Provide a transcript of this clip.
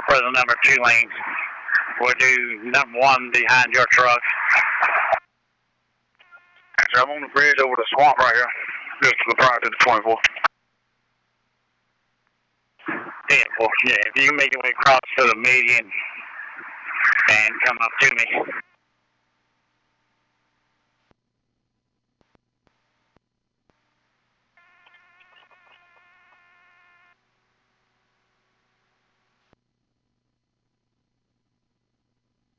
for the number 2 lanes. We'll do number 1 behind your truck. So I'm on the bridge over the swamp right here, just to the prior to the 24. Yeah, well, yeah, if you can make your way across to the median and come up to me.